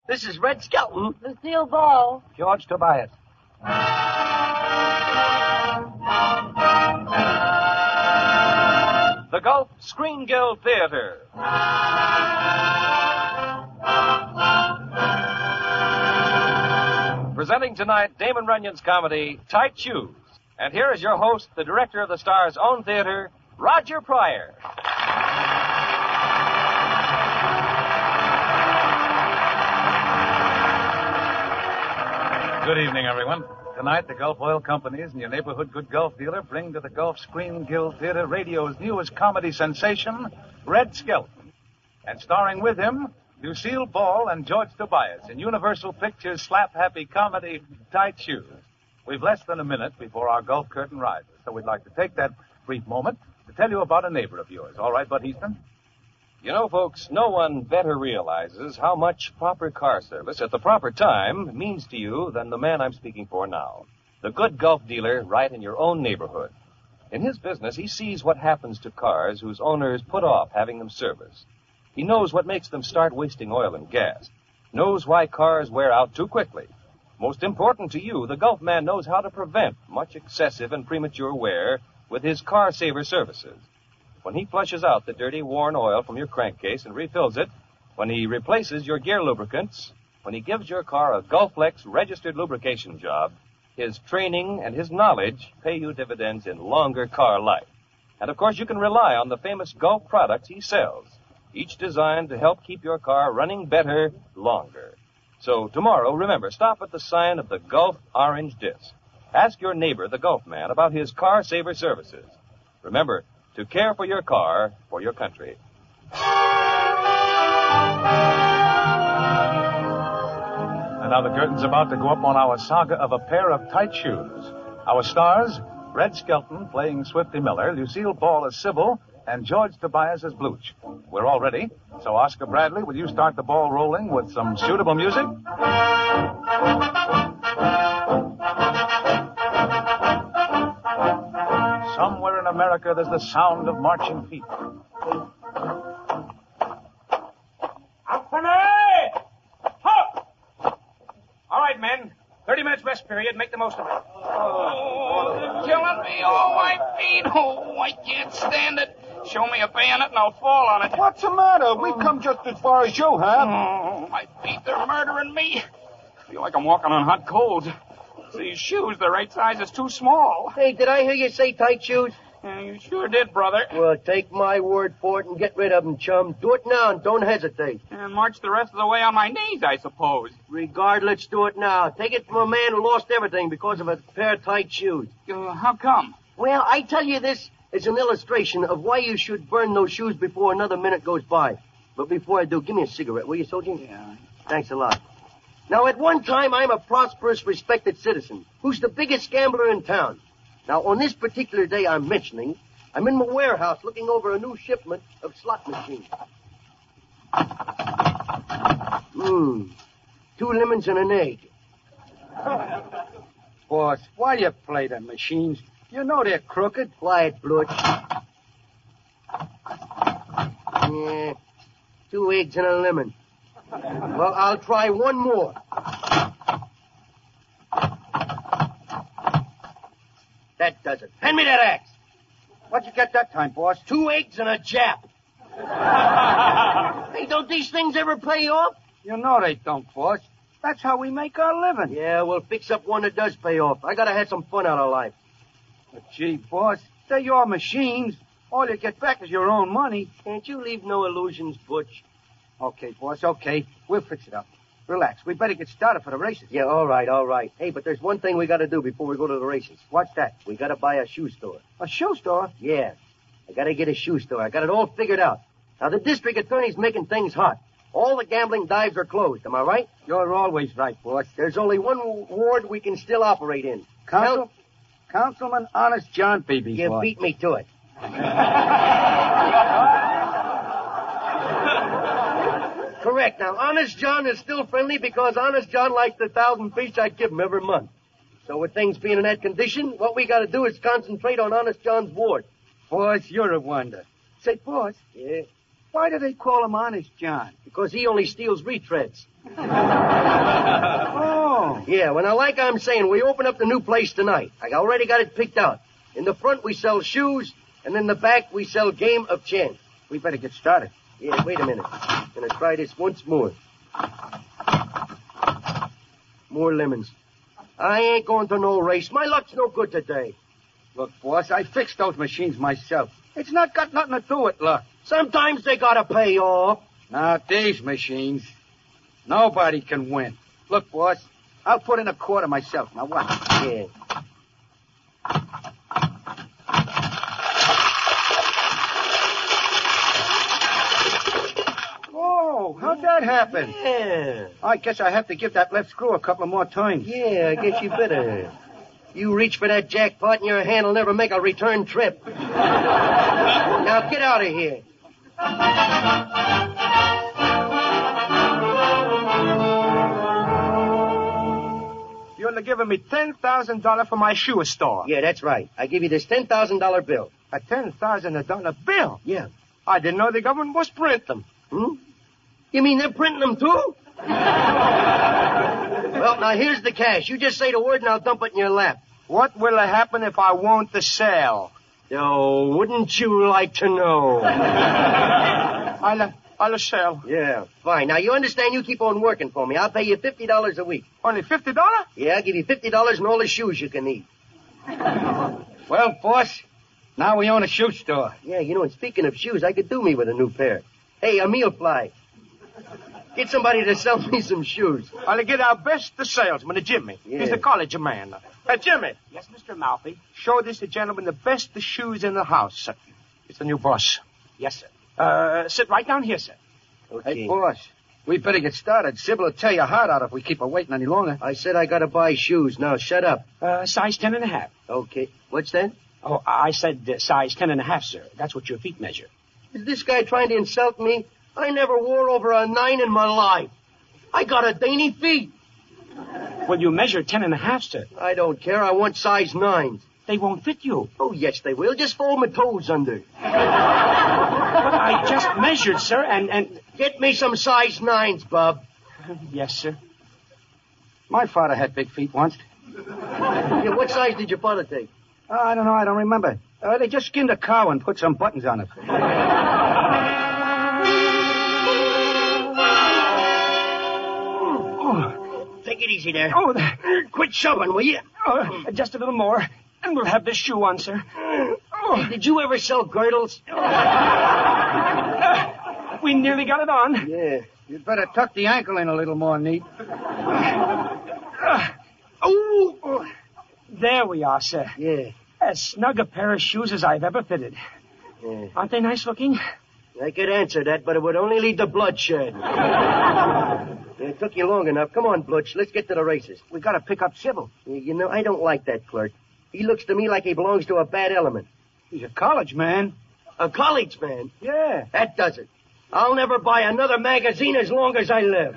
This is Red Skelton. Lucille Ball. George Tobias. The Gulf Screen Guild Theater. Presenting tonight Damon Runyon's comedy, Tight Shoes. And here is your host, the director of the Star's own theater, Roger Pryor. Good evening, everyone. Tonight, the Gulf Oil Companies and your neighborhood good Gulf dealer bring to the Gulf Screen Guild Theater radio's newest comedy sensation, Red Skelton. And starring with him, Lucille Ball and George Tobias in Universal Pictures' slap-happy comedy, Tight Shoes. We've less than a minute before our Gulf curtain rises, so we'd like to take that brief moment to tell you about a neighbor of yours. All right, Bud Easton? You know, folks, no one better realizes how much proper car service at the proper time means to you than the man I'm speaking for now. The good Gulf dealer right in your own neighborhood. In his business, he sees what happens to cars whose owners put off having them serviced. He knows what makes them start wasting oil and gas. Knows why cars wear out too quickly. Most important to you, the Gulf man knows how to prevent much excessive and premature wear with his Car Saver services. When he flushes out the dirty, worn oil from your crankcase and refills it, when he replaces your gear lubricants, when he gives your car a Gulflex registered lubrication job, his training and his knowledge pay you dividends in longer car life. And, of course, you can rely on the famous Gulf products he sells, each designed to help keep your car running better longer. So tomorrow, remember, stop at the sign of the Gulf Orange Disc. Ask your neighbor, the Gulf man, about his Car Saver services. Remember, to care for your car, for your country. And now the curtain's about to go up on our saga of a pair of tight shoes. Our stars, Red Skelton playing Swifty Miller, Lucille Ball as Sybil, and George Tobias as Blooch. We're all ready, so Oscar Bradley, will you start the ball rolling with some suitable music? Somewhere in America, there's the sound of marching feet. Company! Halt! All right, men. 30 minutes rest period. Make the most of it. Oh, they're killing me. Oh, my feet. Oh, I can't stand it. Show me a bayonet and I'll fall on it. What's the matter? We've come just as far as you have. Oh, my feet, they're murdering me. I feel like I'm walking on hot coals. These shoes, the right size is too small. Hey, did I hear you say tight shoes? Yeah, you sure did, brother. Well, take my word for it and get rid of them, chum. Do it now and don't hesitate. And march the rest of the way on my knees, I suppose. Regardless, do it now. Take it from a man who lost everything because of a pair of tight shoes. How come? Well, I tell you this is an illustration of why you should burn those shoes before another minute goes by. But before I do, give me a cigarette, will you, soldier? Yeah. Thanks a lot. Now, at one time, I'm a prosperous, respected citizen who's the biggest gambler in town. Now, on this particular day I'm mentioning, I'm in my warehouse looking over a new shipment of slot machines. 2 lemons and an egg. Boss, why you play them machines? You know they're crooked. Quiet, Blutch. Yeah, 2 eggs and a lemon. Well, I'll try one more. That does it. Hand me that axe. What'd you get that time, boss? 2 eggs and a jap. Hey, don't these things ever pay off? You know they don't, boss. That's how we make our living. Yeah, we'll fix up one that does pay off. I gotta have some fun out of life. But gee, boss, they're your machines. All you get back is your own money. Can't you leave no illusions, Butch? Okay, boss, okay. We'll fix it up. Relax. We better get started for the races. Yeah, all right. Hey, but there's one thing we gotta do before we go to the races. What's that? We gotta buy a shoe store. A shoe store? Yeah. I gotta get a shoe store. I got it all figured out. Now, the district attorney's making things hot. All the gambling dives are closed. Am I right? You're always right, boss. There's only one ward we can still operate in. Councilman Honest John Beebe. You beat me to it. Correct. Now, Honest John is still friendly because Honest John likes the 1,000 fish I give him every month. So with things being in that condition, what we got to do is concentrate on Honest John's ward. Boss, you're a wonder. Say, boss. Yeah? Why do they call him Honest John? Because he only steals retreads. Oh. Yeah, well, like I'm saying, we open up the new place tonight. I already got it picked out. In the front, we sell shoes, and in the back, we sell game of chance. We better get started. Yeah, wait a minute. I'm gonna try this once more. More lemons. I ain't going to no race. My luck's no good today. Look, boss, I fixed those machines myself. It's not got nothing to do with luck. Sometimes they gotta pay off. Now, these machines, nobody can win. Look, boss, I'll put in a quarter myself. Now, watch. Yeah. Oh, how'd that happen? Yeah. I guess I have to give that left screw a couple more times. Yeah, I guess you better. You reach for that jackpot and your hand will never make a return trip. Now get out of here. You're giving me $10,000 for my shoe store. Yeah, that's right. I give you this $10,000 bill. A $10,000 bill? Yeah. I didn't know the government was printing them. Hmm? You mean they're printing them too? Well, now here's the cash. You just say the word and I'll dump it in your lap. What will happen if I want to sell? Oh, wouldn't you like to know? I'll sell. Yeah, fine. Now, you understand you keep on working for me. I'll pay you $50 a week. Only $50? Yeah, I'll give you $50 and all the shoes you can eat. Well, boss, now we own a shoe store. Yeah, you know, and speaking of shoes, I could do me with a new pair. Hey, a meal fly. Get somebody to sell me some shoes. I'll get our best salesman, Jimmy. Yeah. He's the college man. Jimmy. Yes, Mr. Malfi. Show this gentleman the best shoes in the house. It's the new boss. Yes, sir. Sit right down here, sir. Okay. Hey, boss, we better get started. Sybil will tear your heart out if we keep her waiting any longer. I said I gotta buy shoes. Now, shut up. Size 10.5. Okay. What's that? Oh, I said size 10.5, sir. That's what your feet measure. Is this guy trying to insult me? I never wore over a 9 in my life. I got a dainty feet. Well, you measure 10.5, sir. I don't care. I want size 9s. They won't fit you. Oh, yes, they will. Just fold my toes under. But I just measured, sir, and... Get me some size 9s, Bob. Yes, sir. My father had big feet once. Yeah, what size did your father take? I don't know. I don't remember. They just skinned a cow and put some buttons on it. Take it easy there. Oh, Quit shoving, will you? Just a little more, and we'll have this shoe on, sir. Hey, did you ever sell girdles? We nearly got it on. Yeah. You'd better tuck the ankle in a little more, Neat. Oh, there we are, sir. Yeah. As snug a pair of shoes as I've ever fitted. Yeah. Aren't they nice looking? I could answer that, but it would only lead to bloodshed. It took you long enough. Come on, Butch. Let's get to the races. We gotta pick up Sybil. You know, I don't like that clerk. He looks to me like he belongs to a bad element. He's a college man. A college man? Yeah. That does it. I'll never buy another magazine as long as I live.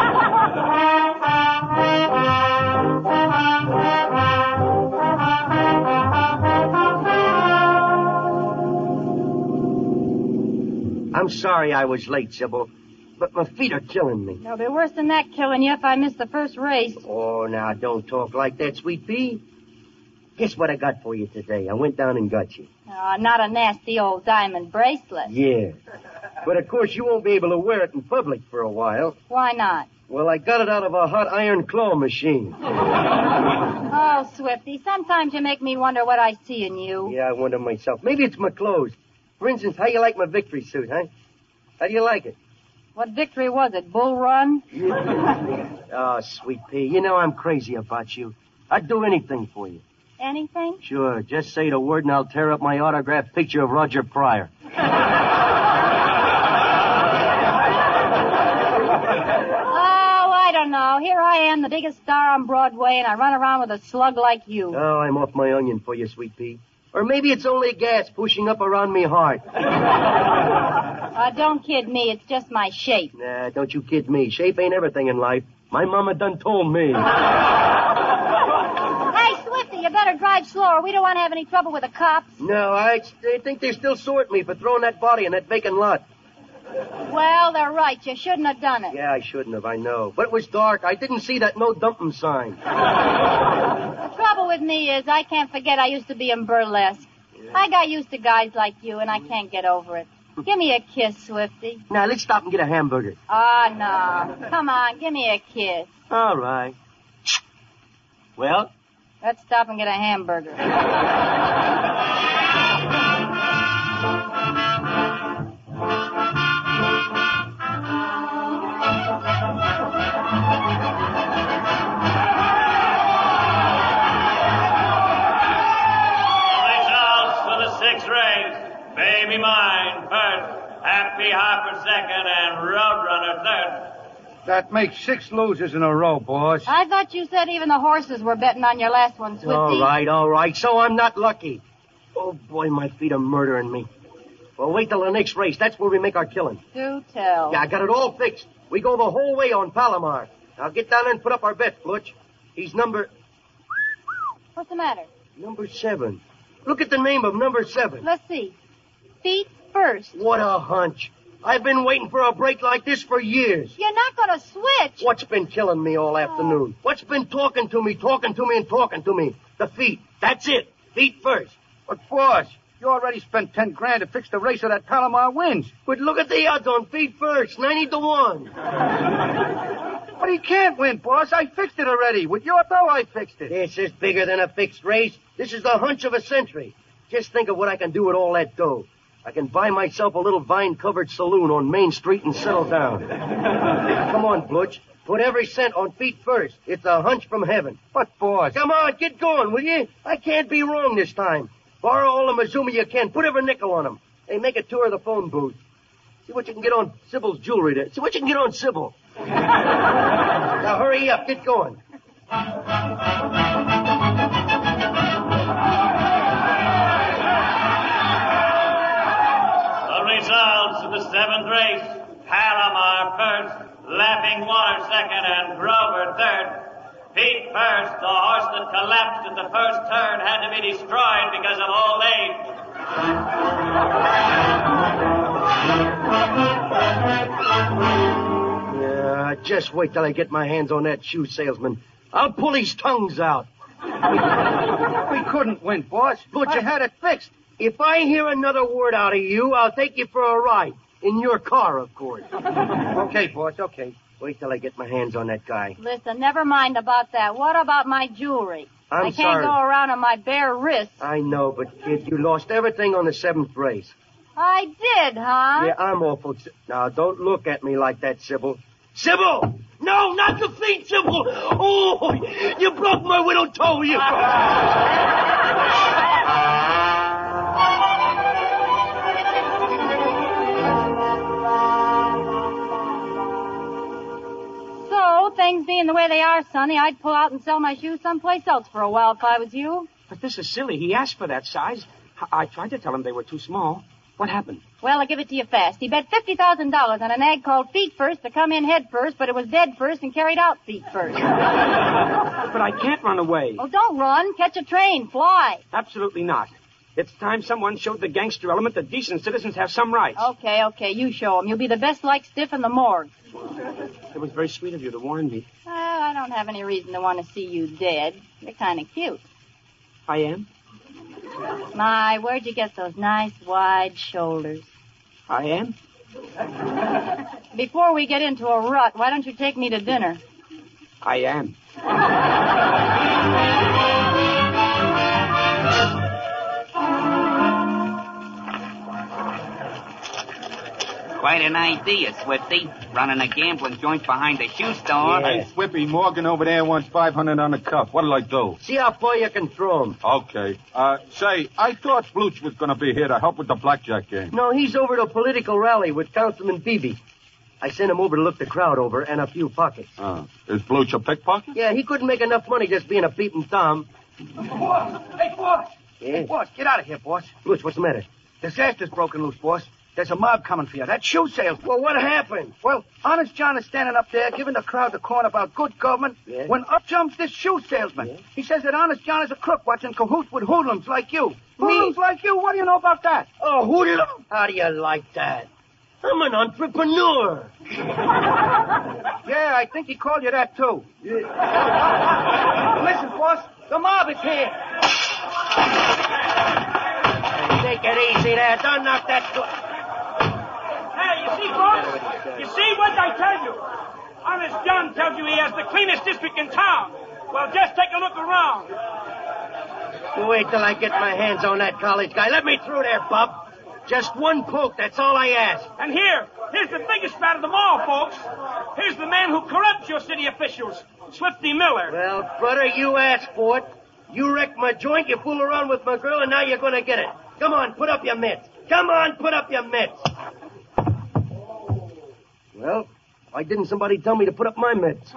I'm sorry I was late, Sybil, but my feet are killing me. They'll be worse than that killing you if I miss the first race. Oh, now, don't talk like that, Sweet Pea. Guess what I got for you today? I went down and got you. Not a nasty old diamond bracelet. Yeah. But, of course, you won't be able to wear it in public for a while. Why not? Well, I got it out of a hot iron claw machine. Oh, Swifty, sometimes you make me wonder what I see in you. Yeah, I wonder myself. Maybe it's my clothes. For instance, how you like my victory suit, huh? How do you like it? What victory was it, Bull Run? Oh, Sweet Pea, you know I'm crazy about you. I'd do anything for you. Anything? Sure, just say the word and I'll tear up my autographed picture of Roger Pryor. Oh, I don't know. Here I am, the biggest star on Broadway, and I run around with a slug like you. Oh, I'm off my onion for you, Sweet Pea. Or maybe it's only gas pushing up around me heart. Don't kid me. It's just my shape. Nah, don't you kid me. Shape ain't everything in life. My mama done told me. Hey, Swifty, you better drive slower. We don't want to have any trouble with the cops. No, they think they're still sore at me for throwing that body in that vacant lot. Well, they're right. You shouldn't have done it. Yeah, I shouldn't have, I know. But it was dark. I didn't see that no dumping sign. The trouble with me is I can't forget I used to be in burlesque. I got used to guys like you, and I can't get over it. Give me a kiss, Swifty. Now, let's stop and get a hamburger. No. Come on, give me a kiss. All right. Well? Let's stop and get a hamburger. Baby Mine first, Happy Harper second, and Roadrunner third. That makes 6 losers in a row, boss. I thought you said even the horses were betting on your last one, Swifty. All right. So I'm not lucky. Oh, boy, my feet are murdering me. Well, wait till the next race. That's where we make our killing. Do tell. Yeah, I got it all fixed. We go the whole way on Palomar. Now get down there and put up our bet, Butch. He's number... What's the matter? Number 7. Look at the name of number 7. Let's see. Feet first. What a hunch. I've been waiting for a break like this for years. You're not going to switch. What's been killing me all afternoon? What's been talking to me? The feet. That's it. Feet first. But, boss, you already spent 10 grand to fix the race so that Palomar wins. But look at the odds on feet first. 90-1. But he can't win, boss. I fixed it already. With your dough, I fixed it. This is bigger than a fixed race. This is the hunch of a century. Just think of what I can do with all that dough. I can buy myself a little vine-covered saloon on Main Street and settle down. Come on, Butch. Put every cent on feet first. It's a hunch from heaven. But, boss... Come on, get going, will you? I can't be wrong this time. Borrow all the Mazuma you can. Put every nickel on them. Hey, make a tour of the phone booth. See what you can get on Sybil's jewelry there. See what you can get on Sybil. Now, hurry up. Get going. Results of the 7th race. Palomar first, Laughing Water second, and Grover third. Feet first, the horse that collapsed at the first turn had to be destroyed because of old age. Yeah, just wait till I get my hands on that shoe salesman. I'll pull his tongues out. We couldn't win, boss. But you had it fixed. If I hear another word out of you, I'll take you for a ride. In your car, of course. Okay, boss, okay. Wait till I get my hands on that guy. Listen, never mind about that. What about my jewelry? I can't sorry. go around on my bare wrists. I know, but, kid, you lost everything on the 7th race. I did, huh? Yeah, I'm awful. Now, don't look at me like that, Sybil. Sybil! No, not the feet, Sybil! Oh, you broke my little toe, you... Things being the way they are, Sonny, I'd pull out and sell my shoes someplace else for a while if I was you. But this is silly. He asked for that size. I tried to tell him they were too small. What happened? Well, I'll give it to you fast. He bet $50,000 on an egg called Feet First to come in head first, but it was dead first and carried out feet first. But I can't run away. Oh, don't run. Catch a train. Fly. Absolutely not. It's time someone showed the gangster element that decent citizens have some rights. Okay. You show him. You'll be the best liked stiff in the morgue. It was very sweet of you to warn me. Well, I don't have any reason to want to see you dead. You're kind of cute. I am? My, where'd you get those nice wide shoulders? I am? Before we get into a rut, why don't you take me to dinner? I am. Quite an idea, Swifty. Running a gambling joint behind a shoe store. Yeah. Hey, Swippy, Morgan over there wants 500 on the cuff. What'll I do? See how far you can throw him. Okay. Say, I thought Blooch was going to be here to help with the blackjack game. No, he's over to a political rally with Councilman Beebe. I sent him over to look the crowd over and a few pockets. Is Blooch a pickpocket? Yeah, he couldn't make enough money just being a peeping Tom. Boss! Hey, boss! Yeah? Hey, boss, get out of here, boss. Butch, what's the matter? Disaster's broken loose, boss. There's a mob coming for you. That shoe salesman. Well, what happened? Well, Honest John is standing up there giving the crowd the corn about good government when up jumps this shoe salesman. Yeah? He says that Honest John is a crook watching cahoots with hoodlums like you. Hoodlums like you? What do you know about that? Oh, hoodlum? How do you like that? I'm an entrepreneur. Yeah, I think he called you that, too. Listen, boss, the mob is here. Take it easy there. Don't knock that door. Hey, you see, boss? You see what I tell you? Honest John tells you he has the cleanest district in town. Well, just take a look around. Wait till I get my hands on that college guy. Let me through there, bub. Just one poke, that's all I ask. And here's the biggest rat of them all, folks. Here's the man who corrupts your city officials, Swifty Miller. Well, brother, you asked for it. You wrecked my joint, you fool around with my girl, and now you're gonna get it. Come on, put up your mitts. Come on, put up your mitts. Well, why didn't somebody tell me to put up my mitts?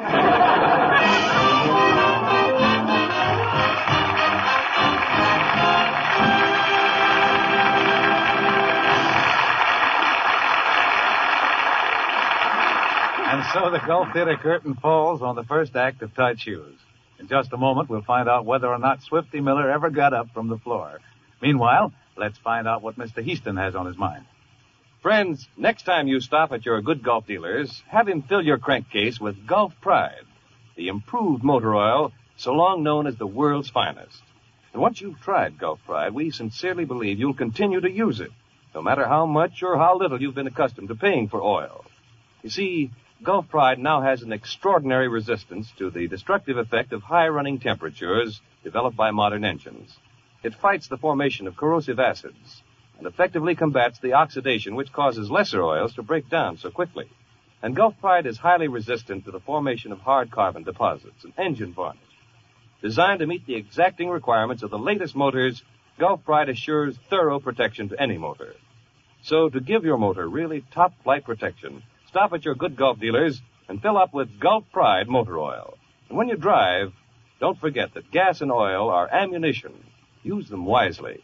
And so the Gulf Theater curtain falls on the first act of Tight Shoes. In just a moment, we'll find out whether or not Swifty Miller ever got up from the floor. Meanwhile, let's find out what Mr. Heaston has on his mind. Friends, next time you stop at your good Gulf dealers, have him fill your crankcase with Gulf Pride, the improved motor oil so long known as the world's finest. And once you've tried Gulf Pride, we sincerely believe you'll continue to use it, no matter how much or how little you've been accustomed to paying for oil. You see, Gulf Pride now has an extraordinary resistance to the destructive effect of high running temperatures developed by modern engines. It fights the formation of corrosive acids and effectively combats the oxidation which causes lesser oils to break down so quickly. And Gulf Pride is highly resistant to the formation of hard carbon deposits and engine varnish. Designed to meet the exacting requirements of the latest motors, Gulf Pride assures thorough protection to any motor. So to give your motor really top-flight protection, stop at your good Gulf dealers and fill up with Gulf Pride motor oil. And when you drive, don't forget that gas and oil are ammunition. Use them wisely.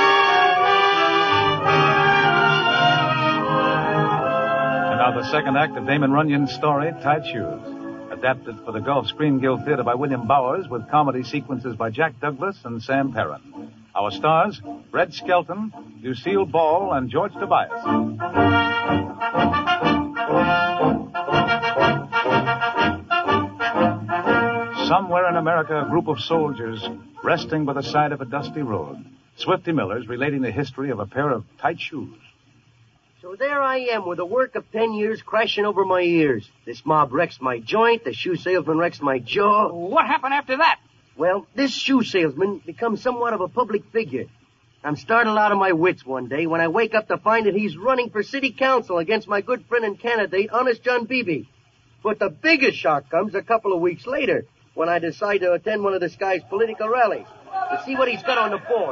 And now the second act of Damon Runyon's story, Tight Shoes. Adapted for the Gulf Screen Guild Theater by William Bowers with comedy sequences by Jack Douglas and Sam Perrin. Our stars, Red Skelton, Lucille Ball, and George Tobias. Somewhere in America, a group of soldiers resting by the side of a dusty road. Swifty Miller's relating the history of a pair of tight shoes. So there I am with the work of 10 years crashing over my ears. This mob wrecks my joint, the shoe salesman wrecks my jaw. What happened after that? Well, this shoe salesman becomes somewhat of a public figure. I'm startled out of my wits one day when I wake up to find that he's running for city council against my good friend and candidate, Honest John Beebe. But the biggest shock comes a couple of weeks later when I decide to attend one of this guy's political rallies to see what he's got on the board.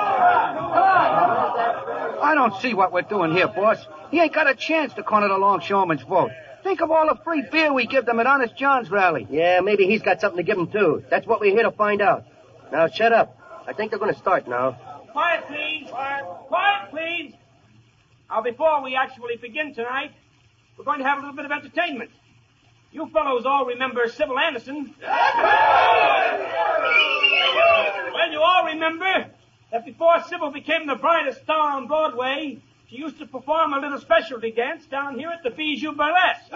I don't see what we're doing here, boss. He ain't got a chance to corner the longshoreman's vote. Think of all the free beer we give them at Honest John's rally. Yeah, maybe he's got something to give him, too. That's what we're here to find out. Now, shut up. I think they're going to start now. Quiet, please. Quiet, please. Now, before we actually begin tonight, we're going to have a little bit of entertainment. You fellows all remember Sybil Anderson. Well, you all remember that before Sybil became the brightest star on Broadway, she used to perform a little specialty dance down here at the Bijou Burlesque.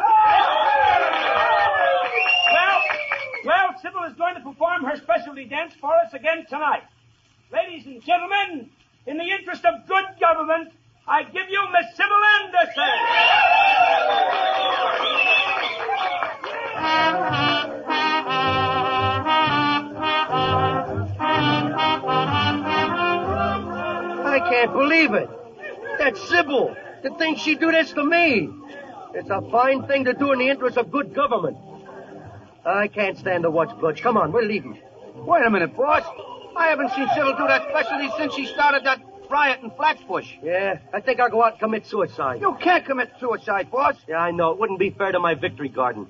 Well, Sybil is going to perform her specialty dance for us again tonight. Ladies and gentlemen, in the interest of good government, I give you Miss Sybil Anderson. I can't believe it. That's Sybil. To think she'd do this to me. It's a fine thing to do in the interest of good government. I can't stand to watch blood. Come on, we're leaving. Wait a minute, boss. I haven't seen Sybil do that specialty since she started that riot in Flatbush. Yeah, I think I'll go out and commit suicide. You can't commit suicide, boss. Yeah, I know. It wouldn't be fair to my victory garden.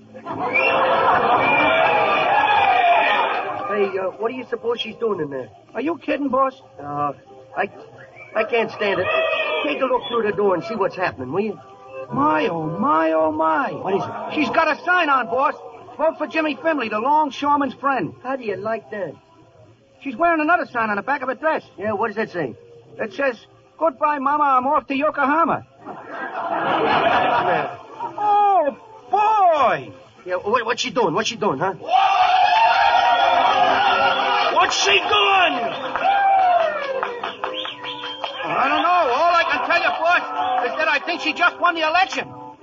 Hey, what do you suppose she's doing in there? Are you kidding, boss? I can't stand it. Take a look through the door and see what's happening, will you? My, oh, my, oh, my. What is it? She's got a sign on, boss. Vote for Jimmy Finley, the longshoreman's friend. How do you like that? She's wearing another sign on the back of her dress. Yeah, what does that say? It says, "Goodbye, Mama, I'm off to Yokohama." Oh, boy! Yeah, what's she doing? What's she doing, huh? What's she doing? I don't know. All I can tell you, boss, is that I think she just won the election.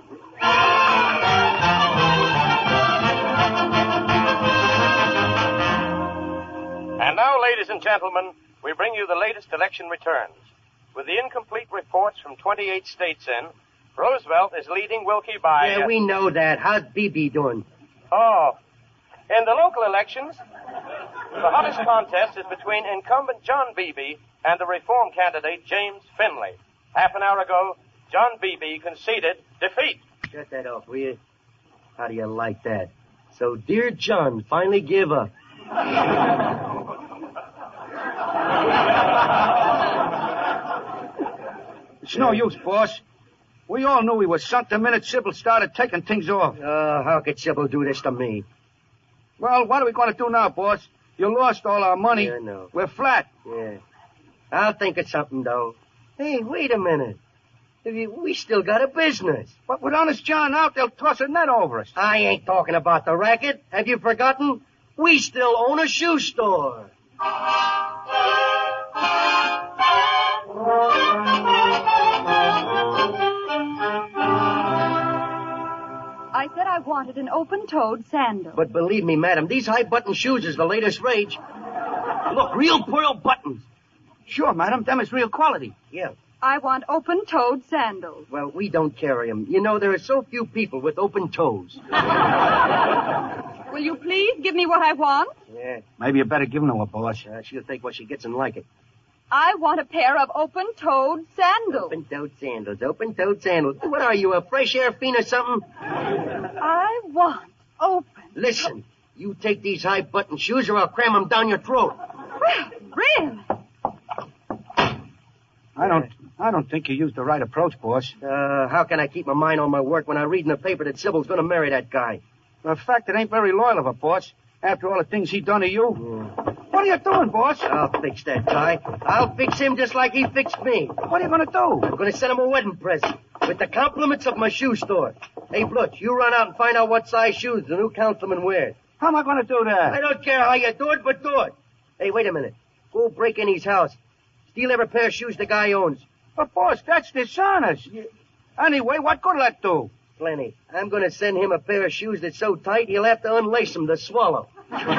And now, ladies and gentlemen, we bring you the latest election returns. With the incomplete reports from 28 states in, Roosevelt is leading Wilkie by... Yeah, we know that. How's BB doing? Oh, in the local elections, the hottest contest is between incumbent John Beebe and the reform candidate James Finley. Half an hour ago, John Beebe conceded defeat. Shut that off, will you? How do you like that? So dear John finally gave up. It's no use, boss. We all knew he was sunk the minute Sybil started taking things off. How could Sybil do this to me? Well, what are we going to do now, boss? You lost all our money. Yeah, I know. We're flat. Yeah. I'll think of something, though. Hey, wait a minute. We still got a business. But with Honest John out, they'll toss a net over us. I ain't talking about the racket. Have you forgotten? We still own a shoe store. I said I wanted an open-toed sandal. But believe me, madam, these high-button shoes is the latest rage. Look, real pearl buttons. Sure, madam, them is real quality. Yeah. I want open-toed sandals. Well, we don't carry them. You know, there are so few people with open toes. Will you please give me what I want? Yeah. Maybe you better give them to her, boss. She'll take what she gets and like it. I want a pair of open-toed sandals. Open-toed sandals, open-toed sandals. What are you, a fresh air fiend or something? I want open. Listen, you take these high-button shoes or I'll cram them down your throat. Well, really? I don't think you used the right approach, boss. How can I keep my mind on my work when I read in the paper that Sybil's going to marry that guy? The fact, it ain't very loyal of her, boss. After all the things he done to you. Yeah. What are you doing, boss? I'll fix that guy. I'll fix him just like he fixed me. What are you going to do? I'm going to send him a wedding present with the compliments of my shoe store. Hey, Blutch, you run out and find out what size shoes the new councilman wears. How am I going to do that? I don't care how you do it, but do it. Hey, wait a minute. Go break in his house. Steal every pair of shoes the guy owns. But, boss, that's dishonest. Anyway, what good will that do? Plenty. I'm going to send him a pair of shoes that's so tight he'll have to unlace them to swallow.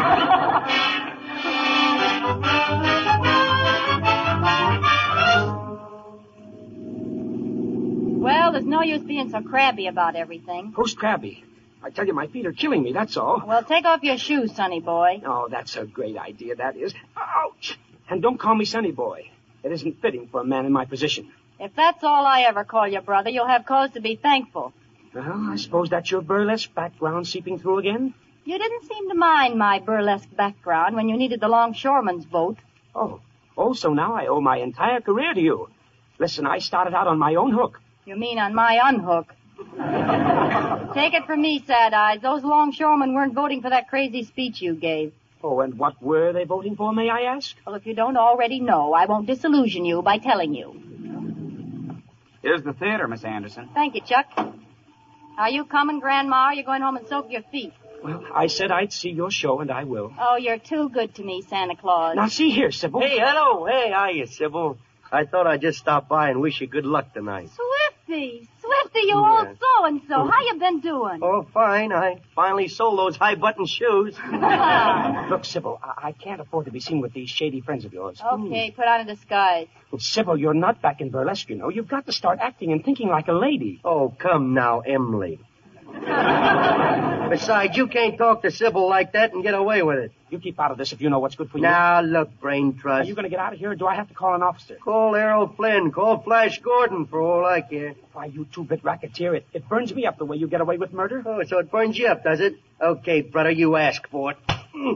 Well, there's no use being so crabby about everything. Who's crabby? I tell you, my feet are killing me, that's all. Well, take off your shoes, sonny boy. Oh, that's a great idea, that is. Ouch! And don't call me sonny boy. It isn't fitting for a man in my position. If that's all I ever call you, brother, you'll have cause to be thankful. Well, I suppose that's your burlesque background seeping through again? You didn't seem to mind my burlesque background when you needed the longshoreman's vote. Oh, so now I owe my entire career to you. Listen, I started out on my own hook. You mean on my unhook. Take it from me, Sad Eyes. Those longshoremen weren't voting for that crazy speech you gave. Oh, and what were they voting for, may I ask? Well, if you don't already know, I won't disillusion you by telling you. Here's the theater, Miss Anderson. Thank you, Chuck. Are you coming, Grandma, or are you going home and soak your feet? Well, I said I'd see your show, and I will. Oh, you're too good to me, Santa Claus. Now, see here, Sybil. Hey, hello. Hey, how are you, Sybil? I thought I'd just stop by and wish you good luck tonight. Swifty, you old so-and-so. How you been doing? Oh, fine. I finally sold those high-button shoes. Look, Sybil, I can't afford to be seen with these shady friends of yours. Okay, put on a disguise. Well, Sybil, you're not back in burlesque, you know. You've got to start acting and thinking like a lady. Oh, come now, Emily. Besides, you can't talk to Sybil like that and get away with it. You keep out of this if you know what's good for you. Now, look, Brain Trust. Are you going to get out of here, or do I have to call an officer? Call Errol Flynn. Call Flash Gordon, for all I care. Why, you two-bit racketeer, it burns me up the way you get away with murder. Oh, so it burns you up, does it? Okay, brother, you ask for it.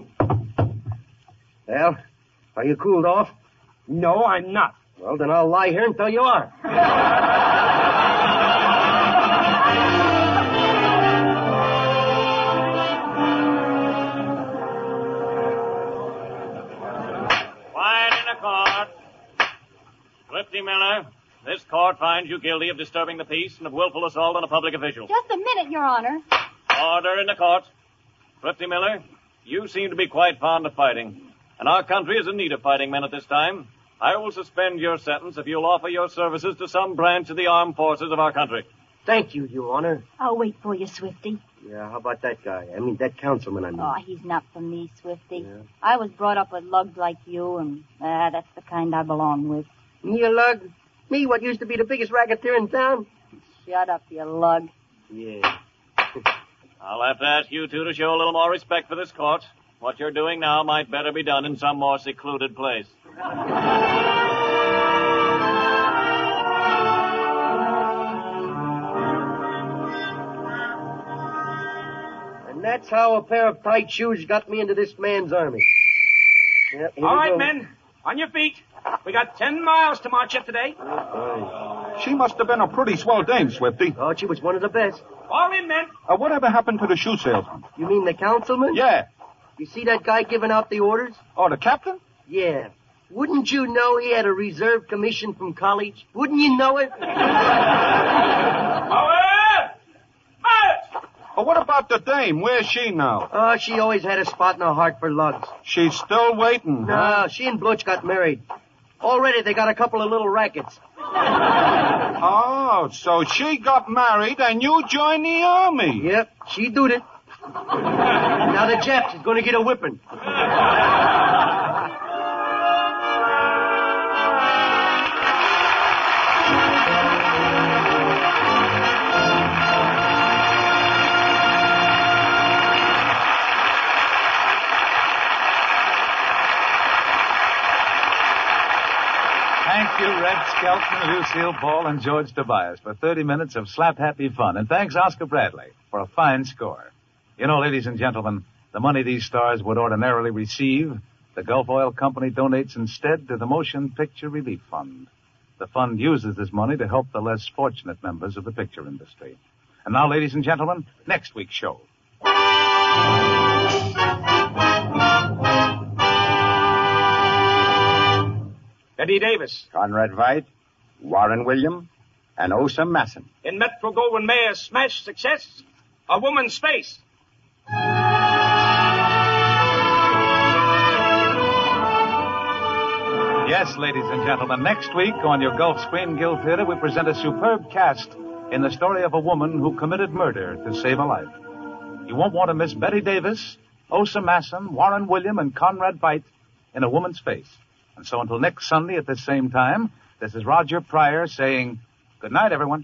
Well, are you cooled off? No, I'm not. Well, then I'll lie here until you are. Quiet in the court. Swifty Miller, This court finds you guilty of disturbing the peace and of willful assault on a public official. Just a minute, Your Honor. Order in the court. Swifty Miller, you seem to be quite fond of fighting, and our country is in need of fighting men at this time. I will suspend your sentence if you'll offer your services to some branch of the armed forces of our country. Thank you, Your Honor. I'll wait for you, Swifty. Yeah, how about that guy? That councilman, Oh, he's not for me, Swifty. Yeah. I was brought up with lugs like you, and that's the kind I belong with. Me a lug? Me, what used to be the biggest racketeer in town? Shut up, you lug. Yeah. I'll have to ask you two to show a little more respect for this court. What you're doing now might better be done in some more secluded place. And that's how a pair of tight shoes got me into this man's army. Yep, All right, men. On your feet. We got 10 miles to march up today. She must have been a pretty swell dame, Swifty. Oh, she was one of the best. All in, men. Whatever happened to the shoe salesman? You mean the councilman? Yeah. You see that guy giving out the orders? Oh, the captain? Yeah. Wouldn't you know he had a reserve commission from college? Wouldn't you know it? What about the dame? Where's she now? Oh, she always had a spot in her heart for lugs. She's still waiting. No, she and Blutch got married. Already they got a couple of little rackets. Oh, so she got married and you joined the army. Yep, she did it. Now the Japs is going to get a whipping. Thank you, Red Skelton, Lucille Ball, and George Tobias for 30 minutes of slap-happy fun. And thanks, Oscar Bradley, for a fine score. You know, ladies and gentlemen, the money these stars would ordinarily receive, the Gulf Oil Company donates instead to the Motion Picture Relief Fund. The fund uses this money to help the less fortunate members of the picture industry. And now, ladies and gentlemen, next week's show. Eddie Davis. Conrad Veidt, Warren William, and Osa Masson. In Metro-Goldwyn-Mayer's smash success, A Woman's Face. Yes, ladies and gentlemen, next week on your Gulf Screen Guild Theater, we present a superb cast in the story of a woman who committed murder to save a life. You won't want to miss Betty Davis, Osa Masson, Warren William, and Conrad Veidt in A Woman's Face. And so until next Sunday at the same time, this is Roger Pryor saying good night, everyone.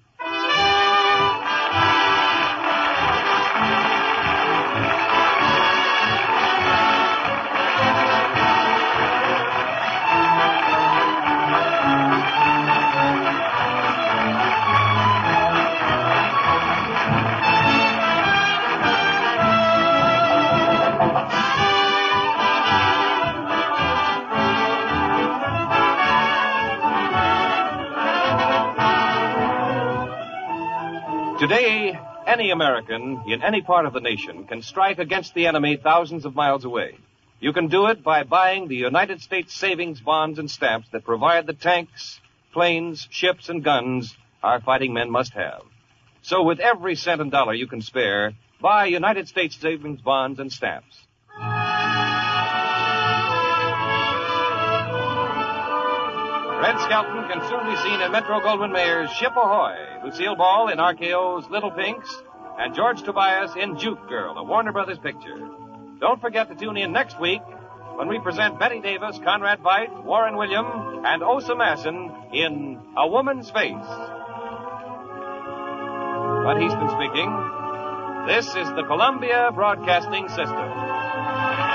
Today, any American in any part of the nation can strike against the enemy thousands of miles away. You can do it by buying the United States savings bonds and stamps that provide the tanks, planes, ships, and guns our fighting men must have. So with every cent and dollar you can spare, buy United States savings bonds and stamps. Red Skelton can soon be seen in Metro-Goldwyn-Mayer's Ship Ahoy, Lucille Ball in RKO's Little Pinks, and George Tobias in Juke Girl, a Warner Brothers picture. Don't forget to tune in next week when we present Betty Davis, Conrad Veidt, Warren William, and Osa Masson in A Woman's Face. Bud Easton speaking. This is the Columbia Broadcasting System.